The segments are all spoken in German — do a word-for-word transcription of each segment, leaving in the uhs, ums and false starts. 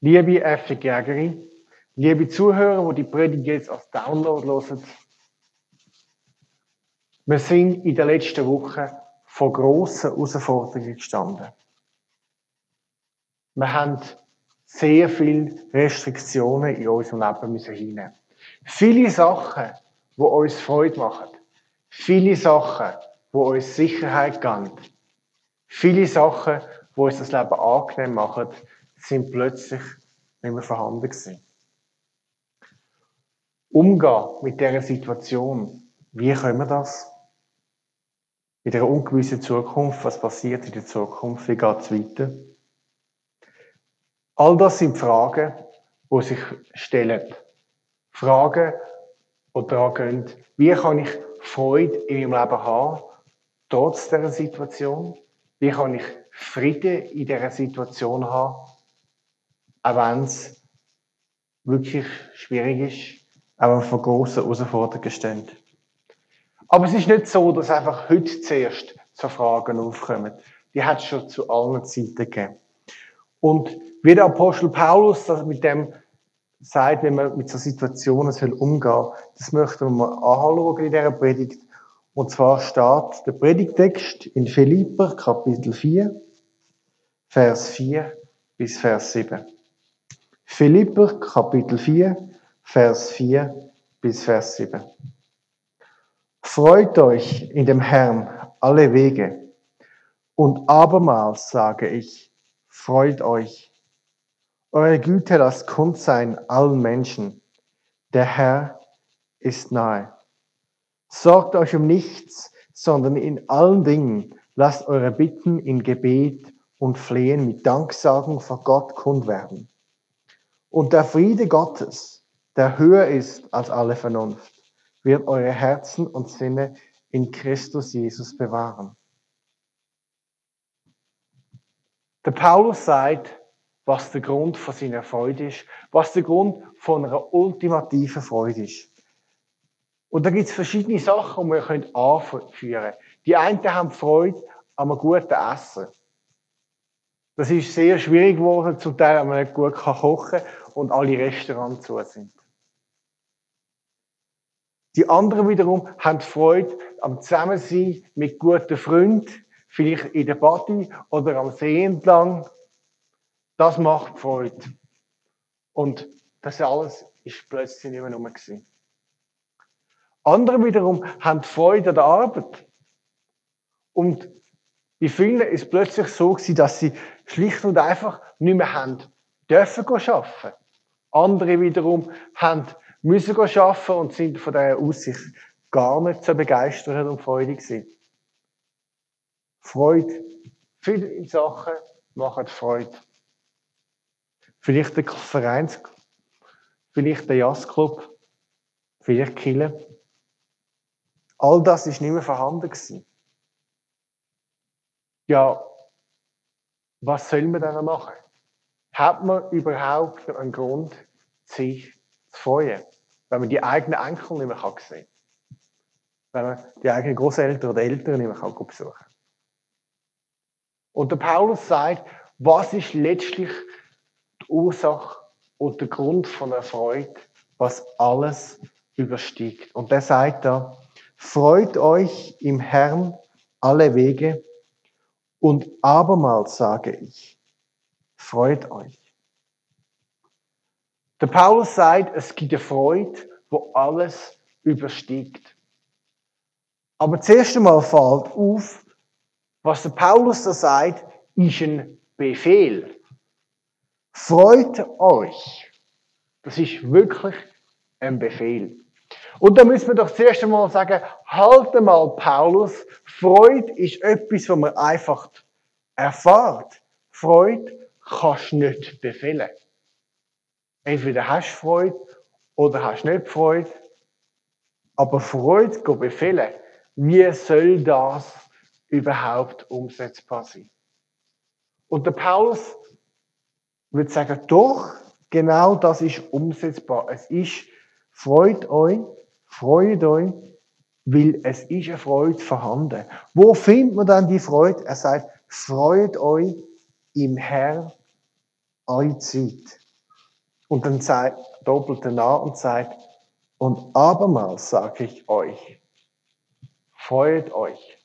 Liebe F C Jägerin, liebe Zuhörer, die die Predigt jetzt als Download hören, wir sind in den letzten Wochen vor grossen Herausforderungen gestanden. Wir haben sehr viele Restriktionen in unserem Leben müssen hinnehmen. Viele Sachen, die uns Freude machen. Viele Sachen, die uns Sicherheit geben. Viele Sachen, die uns das Leben angenehm machen, sind plötzlich nicht mehr vorhanden gewesen. Umgehen mit dieser Situation. Wie können wir das? In dieser ungewissen Zukunft, was passiert in der Zukunft, wie geht es weiter? All das sind Fragen, die sich stellen. Fragen, die daran gehen, wie kann ich Freude in meinem Leben haben, trotz dieser Situation? Wie kann ich Frieden in dieser Situation haben, auch wenn es wirklich schwierig ist, auch wenn wir vor grossen Herausforderungen stehen? Aber es ist nicht so, dass einfach heute zuerst so Fragen aufkommen. Die hat es schon zu allen Zeiten gegeben. Und wie der Apostel Paulus das mit dem sagt, wenn man mit so Situationen umgehen soll, das möchten wir mal anschauen in dieser Predigt. Und zwar steht der Predigtext in Philipper, Kapitel vier, Vers vier bis Vers sieben. Philipper, Kapitel vier, Vers vier bis Vers sieben. Freut euch in dem Herrn alle Wege. Und abermals sage ich, freut euch. Eure Güte lasst kund sein allen Menschen. Der Herr ist nahe. Sorgt euch um nichts, sondern in allen Dingen lasst eure Bitten in Gebet und Flehen mit Danksagung vor Gott kund werden. Und der Friede Gottes, der höher ist als alle Vernunft, wird eure Herzen und Sinne in Christus Jesus bewahren. Der Paulus sagt, was der Grund von seiner Freude ist, was der Grund von einer ultimativen Freude ist. Und da gibt es verschiedene Sachen, die wir anführen können. Die einen haben Freude an einem guten Essen. Das ist sehr schwierig geworden, zum Teil, wenn man nicht gut kochen kann und alle Restaurants zu sind. Die anderen wiederum haben Freude am Zusammensein mit guten Freunden, vielleicht in der Party oder am See entlang. Das macht Freude. Und das alles ist plötzlich nicht mehr nur gewesen. Andere wiederum haben Freude an der Arbeit. Und bei vielen ist es plötzlich so gewesen, dass sie schlicht und einfach nicht mehr haben dürfen arbeiten. Andere wiederum haben müssen arbeiten und sind von dieser Aussicht gar nicht so begeistert und freudig gewesen. Freude. Viele Sachen machen Freude. Vielleicht der Vereins, vielleicht der Jazzclub, vielleicht Kirche. All das ist nicht mehr vorhanden gewesen. Ja, was soll man dann machen? Hat man überhaupt noch einen Grund, sich zu freuen, wenn man die eigenen Enkel nicht mehr sehen kann? Wenn man die eigenen Großeltern oder Eltern nicht mehr besuchen kann? Und der Paulus sagt, was ist letztlich die Ursache und der Grund von der Freude, was alles übersteigt. Und er sagt da, freut euch im Herrn alle Wege und abermals sage ich, freut euch. Der Paulus sagt, es gibt eine Freude, wo alles übersteigt. Aber zuerst einmal fällt auf, was der Paulus da sagt, ist ein Befehl. Freut euch. Das ist wirklich ein Befehl. Und da müssen wir doch zuerst einmal sagen, halt mal, Paulus, Freude ist etwas, was man einfach erfährt. Freude kannst du nicht befehlen. Entweder hast du Freude oder hast nicht Freude. Aber Freude zu befehlen, wie soll das überhaupt umsetzbar sein? Und der Paulus würde sagen, doch, genau das ist umsetzbar. Es ist, freut euch, freut euch, weil es ist eine Freude vorhanden. Wo findet man dann die Freude? Er sagt, freut euch im Herrn alle Zeit. Und dann sagt, doppelt er nach und sagt, und abermals sage ich euch, freut euch.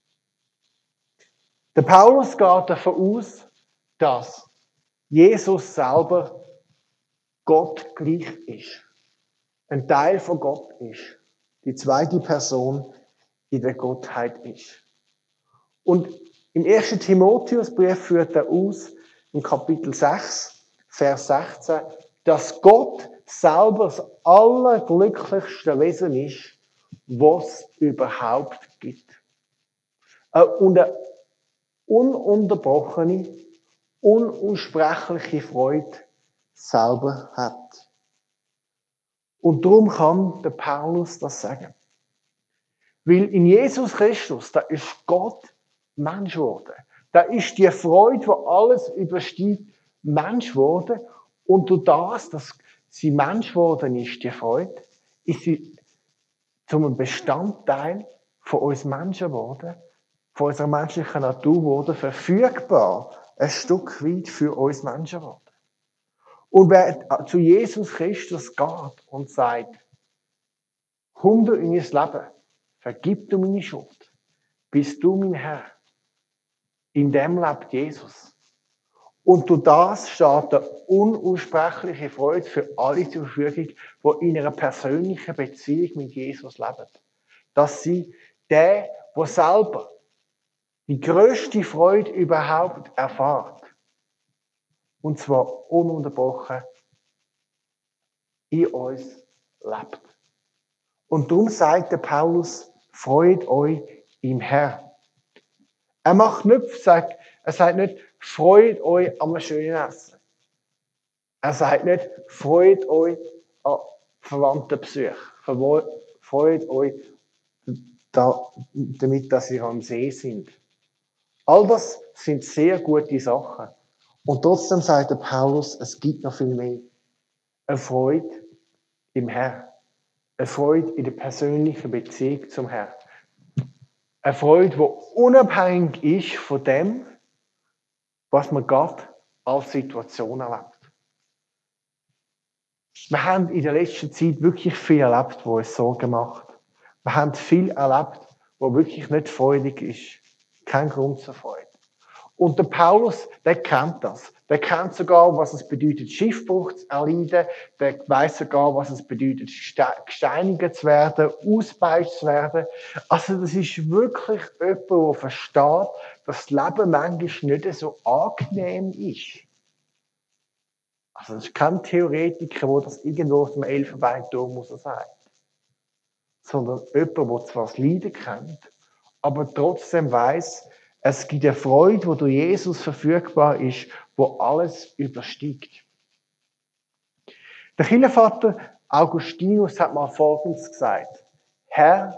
Der Paulus geht davon aus, dass Jesus selber Gott gleich ist. Ein Teil von Gott ist. Die zweite Person in der Gottheit ist. Und im ersten Timotheusbrief führt er aus, im Kapitel sechs, Vers sechzehn, dass Gott selber das allerglücklichste Wesen ist, was es überhaupt gibt. Und eine ununterbrochene, unaussprechliche Freude selber hat. Und darum kann der Paulus das sagen. Weil in Jesus Christus, da ist Gott Mensch geworden. Da ist die Freude, die alles übersteigt, Mensch geworden. Und durch das, dass sie Mensch geworden ist, die Freude, ist sie zum Bestandteil von uns Menschen geworden, von unserer menschlichen Natur geworden, verfügbar ein Stück weit für uns Menschen geworden. Und wer zu Jesus Christus geht und sagt, komm du in mein Leben, vergib du meine Schuld, bist du mein Herr. In dem lebt Jesus. Und durch das steht eine unaussprechliche Freude für alle zur Verfügung, die in einer persönlichen Beziehung mit Jesus leben. Dass sie der, der selber die grösste Freude überhaupt erfahrt, und zwar ununterbrochen in uns lebt. Und darum sagt der Paulus, freut euch im Herrn. Er macht nicht, sagt, er sagt nicht, freut euch am schönen Essen. Er sagt nicht, freut euch an verwandten Besuch. Freut euch da, damit, dass ihr am See sind. All das sind sehr gute Sachen. Und trotzdem sagt der Paulus, es gibt noch viel mehr. Eine Freude im Herrn. Eine Freude in der persönlichen Beziehung zum Herrn. Eine Freude, die unabhängig ist von dem, was man gerade als Situation erlebt. Wir haben in der letzten Zeit wirklich viel erlebt, wo es Sorgen macht. Wir haben viel erlebt, wo wirklich nicht freudig ist. Kein Grund zur Freude. Und der Paulus, der kennt das. Der kennt sogar, was es bedeutet, Schiffbruch zu erleiden. Der weiß sogar, was es bedeutet, gesteinigt zu werden, ausgepeitscht zu werden. Also das ist wirklich jemand, der versteht, dass das Leben manchmal nicht so angenehm ist. Also das ist kein Theoretiker, der das irgendwo auf dem Elfenbeinturm muss er sagen. Sondern jemand, der zwar das Leiden kennt, aber trotzdem weiss, es gibt eine Freude, die durch Jesus verfügbar ist, wo alles übersteigt. Der Kirchenvater Augustinus hat mal Folgendes gesagt. Herr,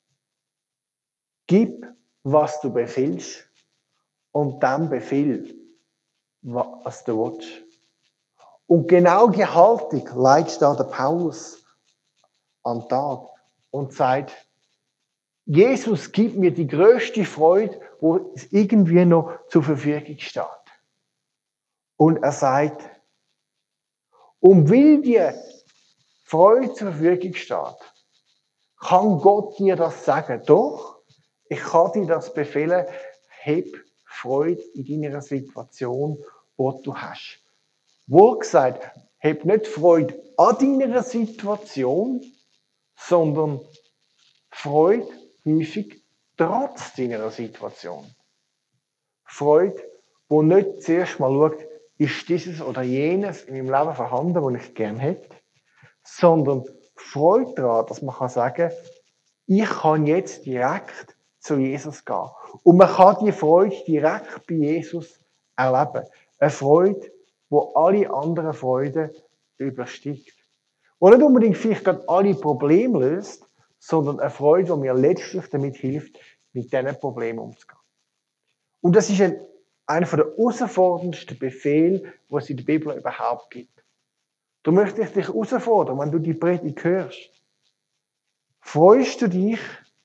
gib, was du befiehlst, und dann befiehl, was du willst. Und genau die Haltung leitet da der Paulus an den Tag und sagt, Jesus gibt mir die grösste Freude, wo es irgendwie noch zur Verfügung steht. Und er sagt, um weil die Freude zur Verfügung steht, kann Gott dir das sagen. Doch, ich kann dir das befehlen, heb Freude in deiner Situation, die du hast. Wohl gesagt, heb nicht Freude an deiner Situation, sondern Freude häufig trotz deiner Situation. Freude, wo nicht zuerst mal schaut, ist dieses oder jenes in meinem Leben vorhanden, was ich gerne hätte, sondern Freude daran, dass man kann sagen, ich kann jetzt direkt zu Jesus gehen. Und man kann die Freude direkt bei Jesus erleben. Eine Freude, wo alle anderen Freuden übersteigt. Und nicht unbedingt vielleicht gerade alle Probleme löst, sondern eine Freude, die mir letztlich damit hilft, mit diesen Problemen umzugehen. Und das ist ein, einer der herausforderndsten Befehle, die es in der Bibel überhaupt gibt. Du möchtest dich herausfordern, wenn du die Predigt hörst. Freust du dich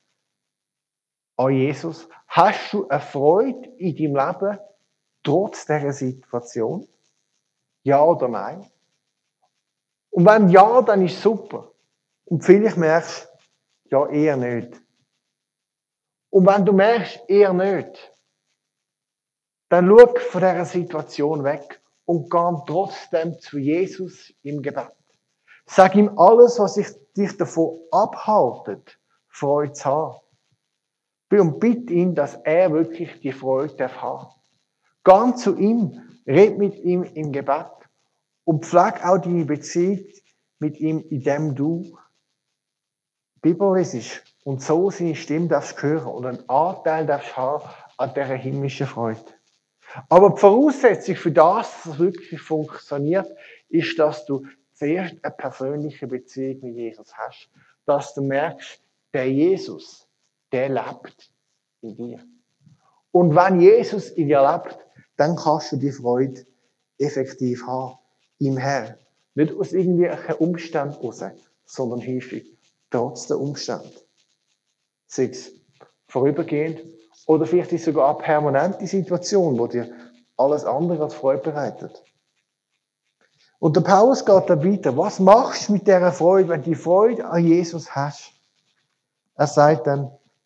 an Jesus? Hast du eine Freude in deinem Leben trotz dieser Situation? Ja oder nein? Und wenn ja, dann ist super. Und vielleicht merkst du, ja, eher nicht. Und wenn du merkst, eher nicht, dann schau von dieser Situation weg und geh trotzdem zu Jesus im Gebet. Sag ihm alles, was dich davon abhaltet, Freude zu haben. Und bitte ihn, dass er wirklich die Freude haben darf. Geh zu ihm, red mit ihm im Gebet und pfleg auch deine Beziehung mit ihm, indem du Bibel liest und so seine Stimme darfst hören und einen Anteil darfst haben an dieser himmlischen Freude. Aber die Voraussetzung für das, dass es wirklich funktioniert, ist, dass du zuerst eine persönliche Beziehung mit Jesus hast. Dass du merkst, der Jesus, der lebt in dir. Und wenn Jesus in dir lebt, dann kannst du die Freude effektiv haben. Im Herrn. Nicht aus irgendwelchen Umständen heraus, sondern häufig trotz der Umstände. Sei es vorübergehend oder vielleicht ist sogar eine permanente Situation, wo dir alles andere als Freude bereitet. Und der Paulus geht dann weiter. Was machst du mit dieser Freude, wenn du die Freude an Jesus hast? Er sagt dann,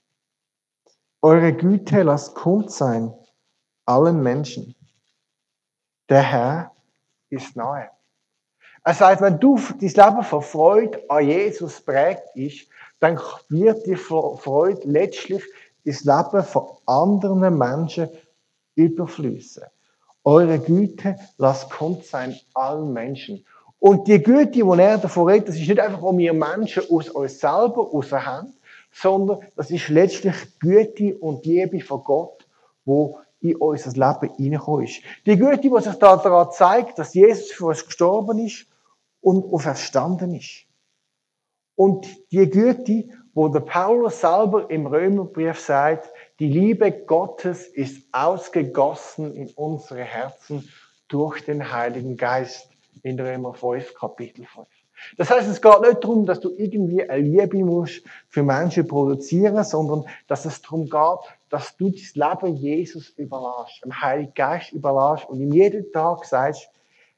eure Güte lasst kund sein allen Menschen. Der Herr ist nahe. Er sagt, wenn du dein Leben von Freude an Jesus prägt ist, dann wird die Freude letztlich das Leben von anderen Menschen überfließen. Eure Güte lasst kund sein allen Menschen. Und die Güte, die er davon redet, das ist nicht einfach, um wir Menschen aus uns selber raus haben, sondern das ist letztlich Güte und Liebe von Gott, wo in unser Leben hineingekommen ist. Die Güte, die sich daran zeigt, dass Jesus für uns gestorben ist und auferstanden ist. Und die Güte, wo der Paulus selber im Römerbrief sagt, die Liebe Gottes ist ausgegossen in unsere Herzen durch den Heiligen Geist in Römer fünf, Kapitel fünf. Das heißt, es geht nicht darum, dass du irgendwie eine Liebe musst für Menschen produzieren, sondern dass es darum geht, dass du das Leben Jesus überlässt, dem Heiligen Geist überlässt und ihm jeden Tag sagst,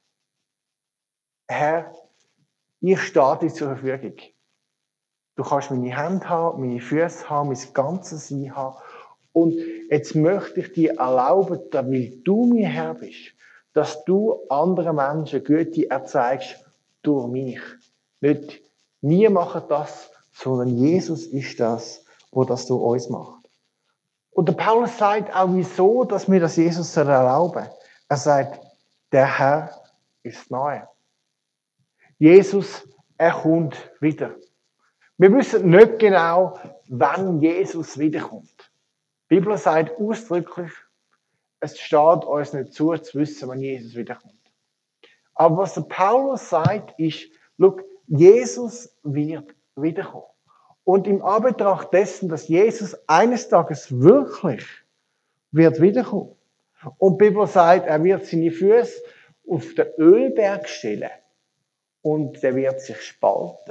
Herr, ich stehe dir zur Verfügung. Du kannst meine Hände haben, meine Füße haben, mein ganzes Sein haben. Und jetzt möchte ich dir erlauben, weil du mein Herr bist, dass du anderen Menschen Güte erzeigst durch mich. Nicht wir machen das, sondern Jesus ist das, wo das durch uns macht. Und der Paulus sagt auch, wieso, dass wir das Jesus erlauben soll. Er sagt, der Herr ist nahe. Jesus, er kommt wieder. Wir wissen nicht genau, wann Jesus wiederkommt. Die Bibel sagt ausdrücklich, es steht uns nicht zu, zu wissen, wann Jesus wiederkommt. Aber was der Paulus sagt, ist, schau, Jesus wird wiederkommen. Und im Anbetracht dessen, dass Jesus eines Tages wirklich wird wiederkommen. Und die Bibel sagt, er wird seine Füße auf den Ölberg stellen und der wird sich spalten.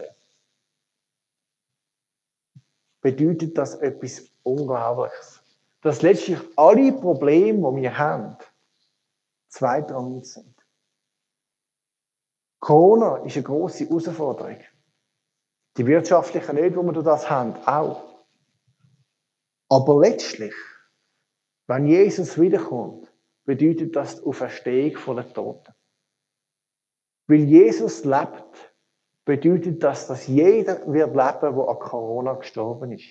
Bedeutet das etwas Unglaubliches. Dass letztlich alle Probleme, die wir haben, zweitrangig sind. Corona ist eine grosse Herausforderung. Die wirtschaftlichen nicht, wo wir durch das haben, auch. Aber letztlich, wenn Jesus wiederkommt, bedeutet das die Auferstehung von den Toten. Weil Jesus lebt, bedeutet das, dass jeder wird leben, der an Corona gestorben ist.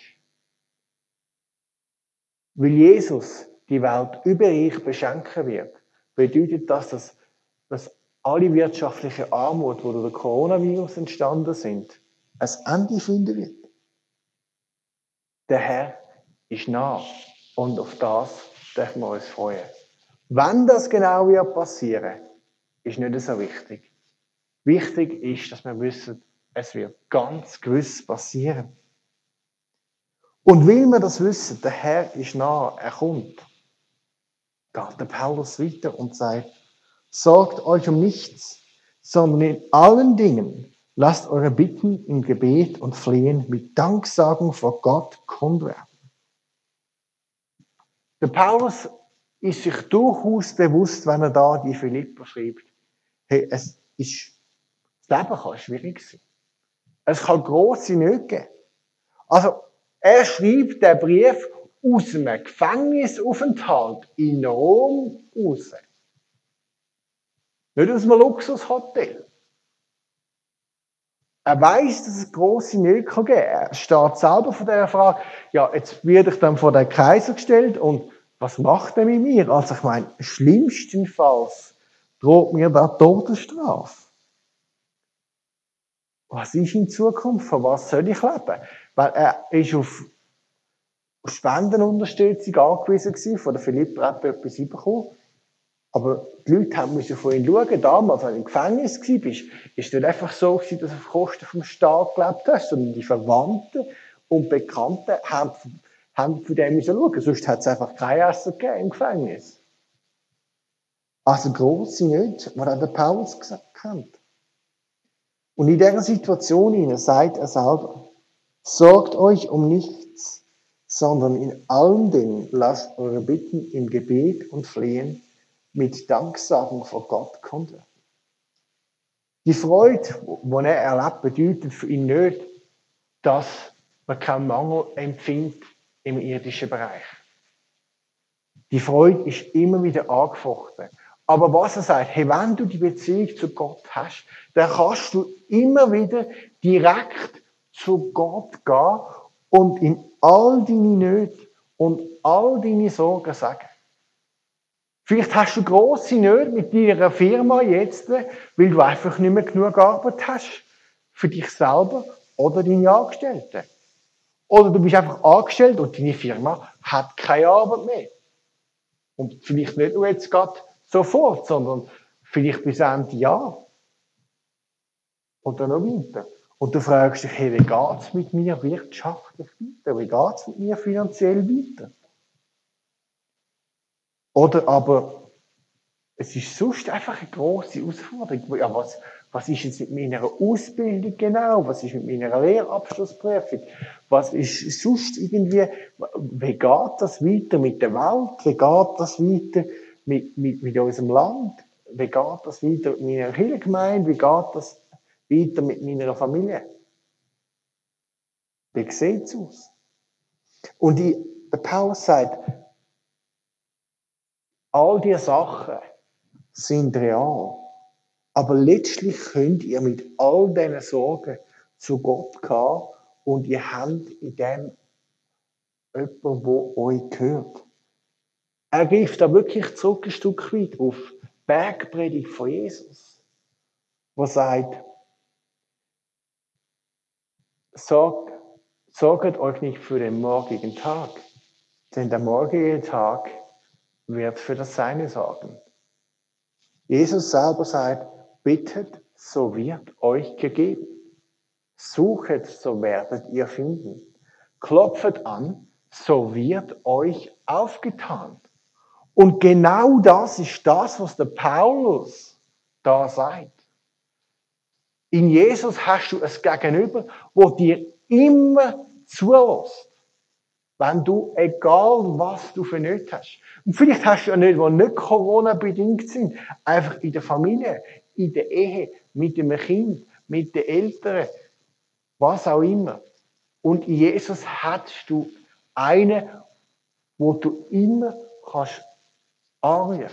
Weil Jesus die Welt überreich beschenken wird, bedeutet das, dass, dass alle wirtschaftliche Armut, die durch den Coronavirus entstanden sind, ein Ende finden wird. Der Herr ist nah und auf das dürfen wir uns freuen. Wann das genau wird passieren, ist nicht so wichtig. Wichtig ist, dass wir wissen, es wird ganz gewiss passieren. Und weil wir das wissen, der Herr ist nah, er kommt, geht der Paulus weiter und sagt, sorgt euch um nichts, sondern in allen Dingen lasst eure Bitten im Gebet und Flehen mit Danksagung vor Gott kund werden. Der Paulus ist sich durchaus bewusst, wenn er da die Philipper schreibt, hey, es ist Das Leben kann schwierig sein. Es kann grosse Nöte geben. Also, er schreibt den Brief aus einem Gefängnisaufenthalt in Rom raus. Nicht aus einem Luxushotel. Er weiss, dass es grosse Nöte geben kann. Er steht selber vor dieser Frage, ja, jetzt werde ich dann vor den Kaiser gestellt und was macht er mit mir? Also ich meine, schlimmstenfalls droht mir da Todesstrafe. Was ist in Zukunft? Von was soll ich leben? Weil er ist auf Spendenunterstützung angewiesen gewesen, von der Philipp hat etwas bekommen. Aber die Leute haben müssen von ihm schauen. Damals, als du im Gefängnis warst, ist es nicht einfach so gewesen, dass du auf Kosten vom Staat gelebt hast, sondern die Verwandten und Bekannten haben, haben von dem müssen schauen. Sonst hat es einfach kein Essen gegeben im Gefängnis. Also grosse Nöte, was auch der Paulus gesagt hat. Und in dieser Situation sagt er selber, sorgt euch um nichts, sondern in allem dem lasst eure Bitten im Gebet und Flehen mit Danksagung vor Gott kund werden. Die Freude, die er erlebt, bedeutet für ihn nicht, dass man keinen Mangel empfindet im irdischen Bereich. Die Freude ist immer wieder angefochten. Aber was er sagt, hey, wenn du die Beziehung zu Gott hast, dann kannst du immer wieder direkt zu Gott gehen und ihm all deine Nöte und all deine Sorgen sagen. Vielleicht hast du grosse Nöte mit deiner Firma jetzt, weil du einfach nicht mehr genug Arbeit hast. Für dich selber oder deine Angestellten. Oder du bist einfach angestellt und deine Firma hat keine Arbeit mehr. Und vielleicht nicht nur jetzt gerade sofort, sondern vielleicht bis Ende Jahr. Oder noch weiter. Und du fragst dich, hey, wie geht es mit mir wirtschaftlich weiter? Wie geht es mit mir finanziell weiter? Oder aber, es ist sonst einfach eine grosse Herausforderung. Ja, was, was ist jetzt mit meiner Ausbildung genau? Was ist mit meiner Lehrabschlussprüfung? Was ist sonst irgendwie, wie geht das weiter mit der Welt? Wie geht das weiter mit, mit, mit unserem Land? Wie geht das weiter mit meiner Kirchengemeinde? Wie geht das weiter mit meiner Familie? Wie sieht es aus? Und die, der Paulus sagt, all diese Sachen sind real. Aber letztlich könnt ihr mit all diesen Sorgen zu Gott gehen und ihr habt in dem jemanden, der euch gehört. Er greift da wirklich zurück ein Stück weit auf die Bergpredigt von Jesus, wo sagt, sorgt, sorgt euch nicht für den morgigen Tag, denn der morgige Tag wird für das Seine sorgen. Jesus selber sagt, bittet, so wird euch gegeben. Suchet, so werdet ihr finden. Klopfet an, so wird euch aufgetan. Und genau das ist das, was der Paulus da sagt. In Jesus hast du ein Gegenüber, wo dir immer zulässt. Wenn du, egal was du für Nöte hast. Und vielleicht hast du ja Nöte, die nicht Corona-bedingt sind. Einfach in der Familie, in der Ehe, mit dem Kind, mit den Eltern, was auch immer. Und in Jesus hast du einen, wo du immer kannst anrufen.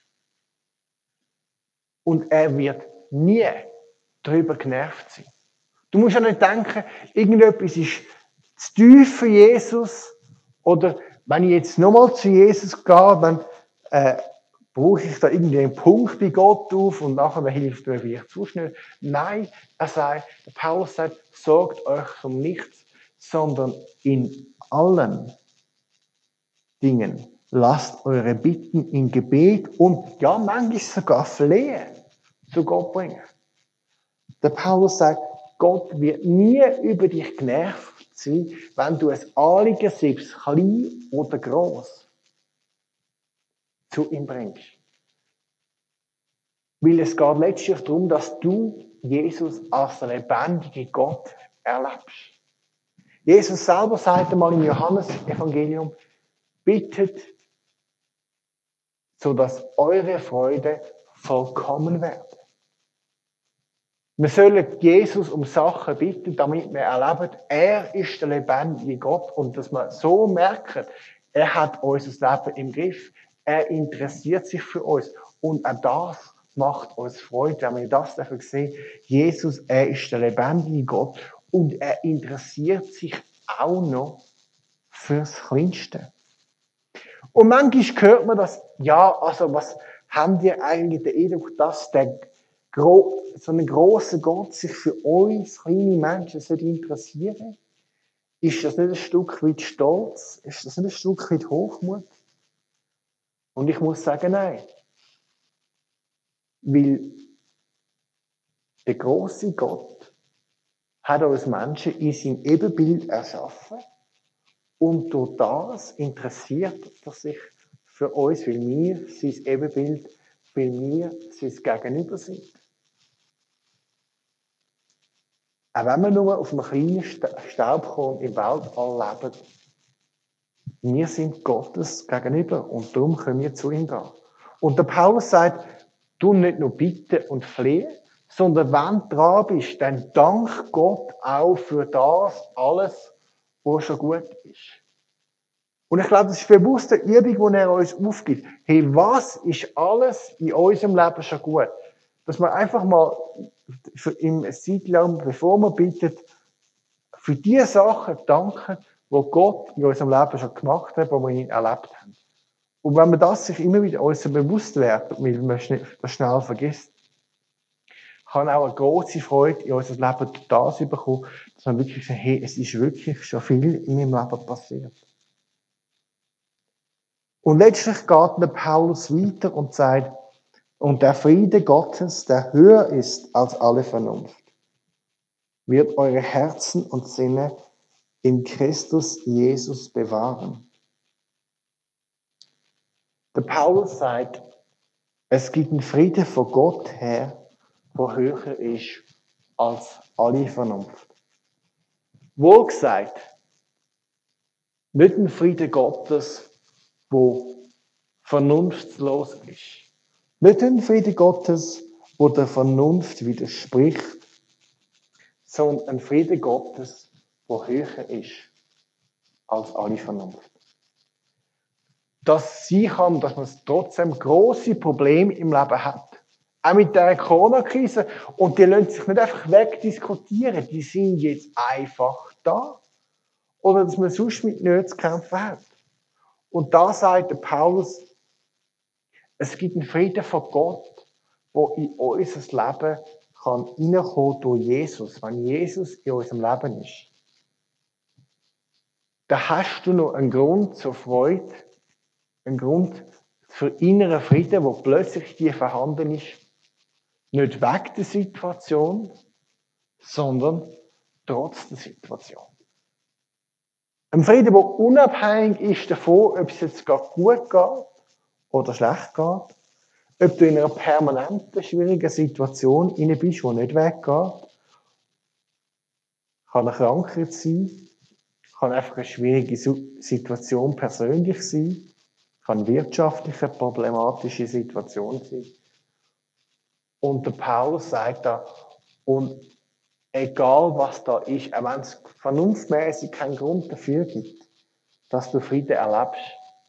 Und er wird nie darüber genervt sein. Du musst ja nicht denken, irgendetwas ist zu tief für Jesus. Oder wenn ich jetzt nochmal zu Jesus gehe, dann äh, brauche ich da irgendwie einen Punkt bei Gott auf und nachher hilft mir vielleicht zu schnell. Nein, er sagt, der Paulus sagt, sorgt euch um nichts, sondern in allen Dingen lasst eure Bitten in Gebet und ja, manchmal sogar Flehen zu Gott bringen. Der Paulus sagt, Gott wird nie über dich genervt sein, wenn du ein Anliegen, selbst klein oder groß, zu ihm bringst. Weil es geht letztlich darum, dass du Jesus als den lebendigen Gott erlebst. Jesus selber sagt einmal im Johannes-Evangelium, bittet, sodass eure Freude vollkommen wird. Wir sollen Jesus um Sachen bitten, damit wir erleben, er ist der lebendige Gott und dass wir so merken, er hat unser Leben im Griff, er interessiert sich für uns und auch das macht uns Freude, wenn wir das dafür sehen. Jesus, er ist der lebendige Gott und er interessiert sich auch noch fürs Kleinste. Und manchmal hört man das, ja, also was haben wir eigentlich den Eindruck, dass der gro- so ein grosser Gott sich für uns, kleine Menschen, sollte interessieren? Ist das nicht ein Stück weit Stolz? Ist das nicht ein Stück weit Hochmut? Und ich muss sagen, nein. Weil der große Gott hat uns Menschen in seinem Ebenbild erschaffen und durch das interessiert er sich für uns, weil wir sein Ebenbild, weil wir sein Gegenüber sind. Auch wenn wir nur auf einem kleinen Staubkorn im Weltall leben, wir sind Gottes Gegenüber und darum können wir zu ihm gehen. Und der Paulus sagt, du nicht nur bitten und flehen, sondern wenn du dran bist, dann dank Gott auch für das alles, was schon gut ist. Und ich glaube, das ist bewusst eine Übung, die er uns aufgibt. Hey, was ist alles in unserem Leben schon gut? Dass wir einfach mal für im Zeit lang, bevor wir bitten, für die Sachen danken, die Gott in unserem Leben schon gemacht hat, wo wir ihn erlebt haben. Und wenn wir das sich immer wieder uns bewusst werden, weil man das schnell vergisst, kann auch eine große Freude in unserem Leben durch das bekommen, dass man wirklich sagt, hey, es ist wirklich schon viel in meinem Leben passiert. Und letztlich geht der Paulus weiter und sagt, und der Friede Gottes, der höher ist als alle Vernunft, wird eure Herzen und Sinne in Christus Jesus bewahren. Der Paulus sagt, es gibt einen Frieden von Gott her, der höher ist als alle Vernunft. Wohl gesagt, nicht ein Frieden Gottes, wo vernunftslos ist. Nicht ein Frieden Gottes, wo der Vernunft widerspricht, sondern ein Frieden Gottes, der höher ist als alle Vernunft. Dass sie kann, dass man trotzdem grosse Probleme im Leben hat. Auch mit der Corona-Krise. Und die lassen sich nicht einfach wegdiskutieren. Die sind jetzt einfach da. Oder dass man sonst mit nichts zu kämpfen hat. Und da sagt der Paulus, es gibt einen Frieden von Gott, der in unser Leben kann reinkommen durch Jesus. Wenn Jesus in unserem Leben ist, dann hast du noch einen Grund zur Freude, einen Grund für inneren Frieden, wo plötzlich die vorhanden ist. Nicht wegen der Situation, sondern trotz der Situation. Ein Frieden, der unabhängig ist davon, ob es jetzt gerade gut geht oder schlecht geht. Ob du in einer permanenten, schwierigen Situation inne bist, die nicht weggeht. Kann eine Krankheit sein. Kann einfach eine schwierige Situation persönlich sein. Kann eine wirtschaftliche, problematische Situation sein. Und der Paulus sagt da, und egal was da ist, auch wenn es vernunftmäßig keinen Grund dafür gibt, dass du Frieden erlebst,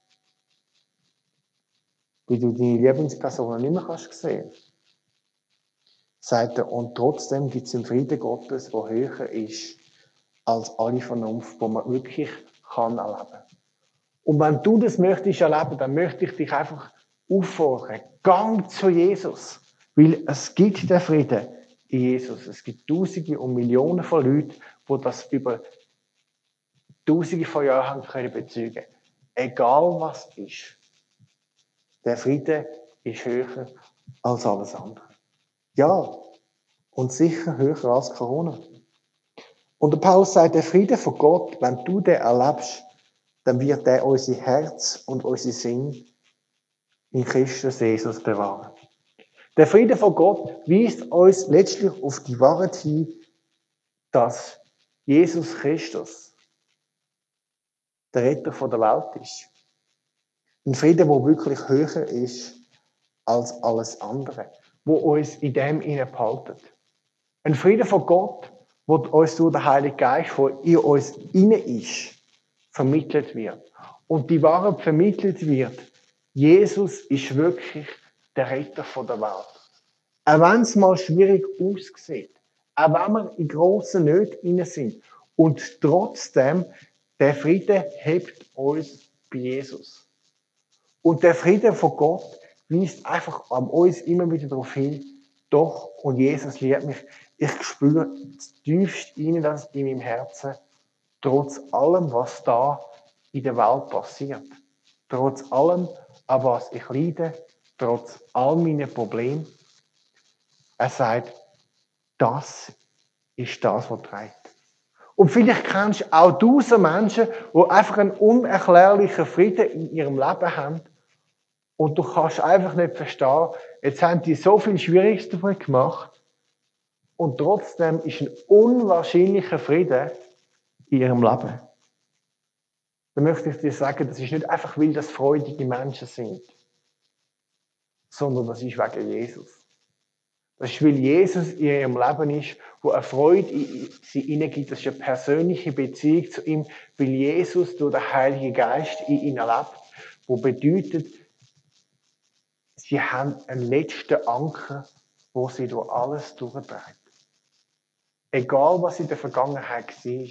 wie du deine Lieblingspersonen nicht mehr kannst sehen, sagt er, und trotzdem gibt es einen Frieden Gottes, der höher ist als alle Vernunft, die man wirklich kann erleben. Und wenn du das möchtest erleben, dann möchte ich dich einfach auffordern, gang zu Jesus, weil es gibt den Frieden in Jesus. Es gibt Tausende und Millionen von Leuten, die das über Tausende von Jahren haben können bezeugen. Egal was ist, der Friede ist höher als alles andere. Ja, und sicher höher als Corona. Und der Paulus sagt, der Friede von Gott, wenn du den erlebst, dann wird er unser Herz und unseren Sinn in Christus Jesus bewahren. Der Friede von Gott weist uns letztlich auf die Wahrheit hin, dass Jesus Christus der Retter von der Welt ist. Ein Friede, der wirklich höher ist als alles andere, wo uns in dem behaltet. Ein Frieden von Gott, der uns durch den Heiligen Geist, der in uns inne ist, vermittelt wird. Und die Wahrheit vermittelt wird, Jesus ist wirklich der Retter der Welt. Auch wenn es mal schwierig aussieht, auch wenn wir in grossen Nöten inne sind, und trotzdem, der Friede hebt uns bei Jesus. Und der Friede von Gott weist einfach an uns immer wieder darauf hin, doch, und Jesus liebt mich, ich spüre tiefst in das in meinem Herzen, trotz allem, was da in der Welt passiert, trotz allem, an was ich leide, trotz all meiner Probleme, er sagt, das ist das, was trägt. Und vielleicht kennst auch du so Menschen, die einfach einen unerklärlichen Frieden in ihrem Leben haben und du kannst einfach nicht verstehen, jetzt haben die so viel Schwieriges davon gemacht und trotzdem ist ein unwahrscheinlicher Frieden in ihrem Leben. Dann möchte ich dir sagen, das ist nicht einfach, weil das freudige Menschen sind, sondern das ist wegen Jesus. Das ist, weil Jesus in ihrem Leben ist, wo eine Freude in sie hineingibt. Das ist eine persönliche Beziehung zu ihm, weil Jesus durch den Heiligen Geist in ihnen lebt, wo bedeutet, sie haben einen letzten Anker, wo sie durch alles durchträgt. Egal, was in der Vergangenheit war,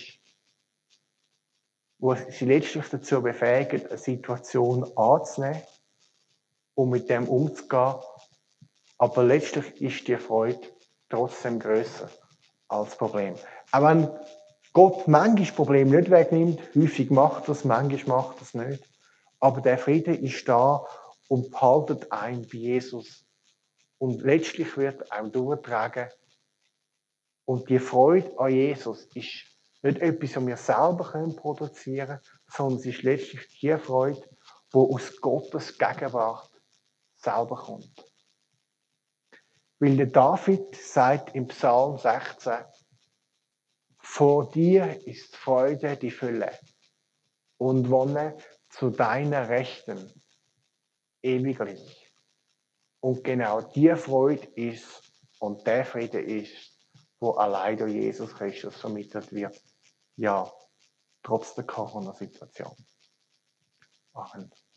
wo sie letztlich dazu befähigt, eine Situation anzunehmen und mit dem umzugehen. Aber letztlich ist die Freude trotzdem grösser als Problem. Auch wenn Gott manchmal Probleme nicht wegnimmt, häufig macht er es, manchmal macht er es nicht. Aber der Friede ist da und behaltet ein bei Jesus. Und letztlich wird einem durchtragen. Und die Freude an Jesus ist nicht etwas, was wir selber produzieren können, sondern es ist letztlich die Freude, die aus Gottes Gegenwart selber kommt. Weil der David sagt im Psalm sechzehn, vor dir ist Freude die Fülle und Wonne zu deiner Rechten ewiglich. Und genau die Freude ist und der Friede ist, wo allein durch Jesus Christus vermittelt wird. Ja, trotz der Corona-Situation. Amen.